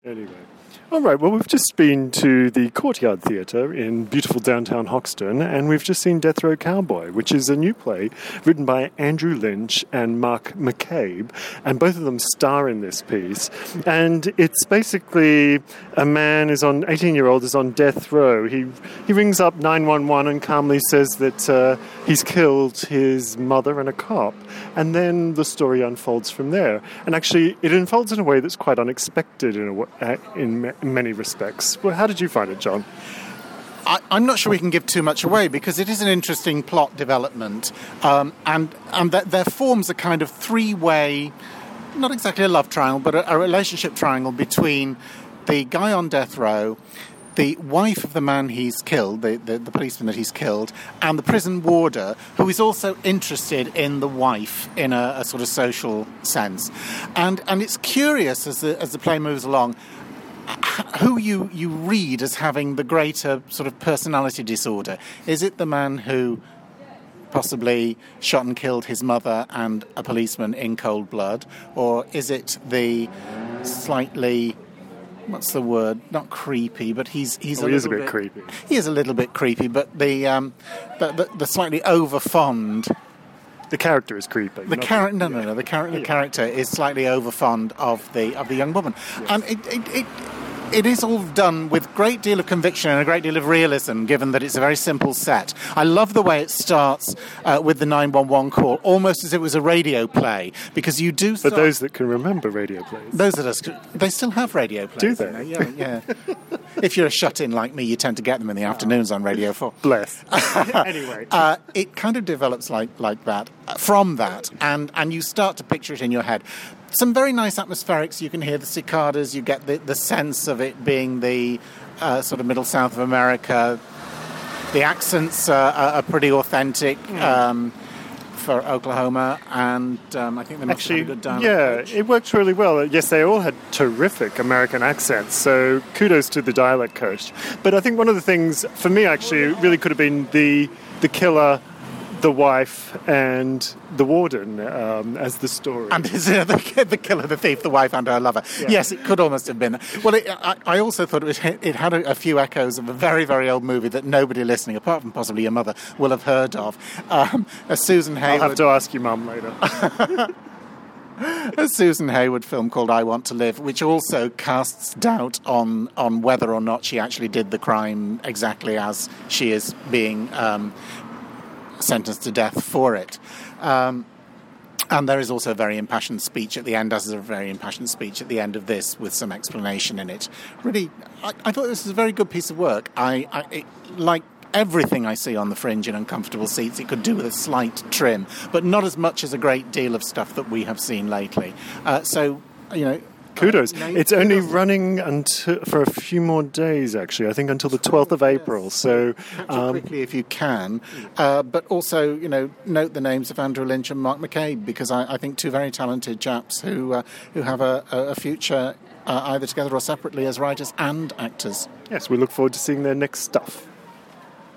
Anyway. All right, well, we've just been to the Courtyard Theatre in beautiful downtown Hoxton, and we've just seen Death Row Cowboy, which is a new play written by Andrew Lynch and Mark McCabe, and both of them star in this piece. And it's basically a man 18-year-old is on death row. He rings up 911 and calmly says that he's killed his mother and a cop, and then the story unfolds from there. And actually, it unfolds in a way that's quite unexpected in many respects. Well, how did you find it, John? I'm not sure we can give too much away because it is an interesting plot development, and that there forms a kind of three-way, not exactly a love triangle, but a relationship triangle between the guy on death row, the wife of the man he's killed, the policeman that he's killed, and the prison warder, who is also interested in the wife in a sort of social sense. And it's curious as the play moves along who you read as having the greater sort of personality disorder. Is it the man who possibly shot and killed his mother and a policeman in cold blood, or is it the slightly, what's the word? Not creepy, but he's a little bit creepy. He is a little bit creepy, but the slightly overfond. The character is creepy. The character is slightly overfond of the young woman, yes. And it is all done with a great deal of conviction and a great deal of realism, given that it's a very simple set. I love the way it starts with the 911 call, almost as if it was a radio play, because you do. But those that can remember radio plays, they still have radio plays. Do they? Yeah. If you're a shut-in like me, you tend to get them in the afternoons on Radio 4. Bless. Anyway, it kind of develops like that from that, and you start to picture it in your head. Some very nice atmospherics. You can hear the cicadas. You get the sense of it being the sort of middle south of America. The accents are pretty authentic for Oklahoma, and I think they must have a good dialect. Yeah, it works really well. Yes, they all had terrific American accents, so kudos to the dialect coach. But I think one of the things, for me actually, really could have been the killer, the wife, and the warden as the story. And the killer, the thief, the wife, and her lover. Yeah. Yes, it could almost have been. Well, I also thought it had a few echoes of a very, very old movie that nobody listening, apart from possibly your mother, will have heard of. A Susan Hayward. I'll have to ask your mum later. A Susan Hayward film called I Want to Live, which also casts doubt on whether or not she actually did the crime exactly as she is being sentenced to death for it. And there is also a very impassioned speech at the end, as is a very impassioned speech at the end of this, with some explanation in it. Really, I thought this was a very good piece of work. It, like everything I see on the Fringe in uncomfortable seats, it could do with a slight trim, but not as much as a great deal of stuff that we have seen lately. Kudos. It's only running for a few more days, actually. I think until the 12th of April. So quickly if you can. But also, note the names of Andrew Lynch and Mark McCabe, because I think two very talented chaps who have a future either together or separately as writers and actors. Yes, we look forward to seeing their next stuff.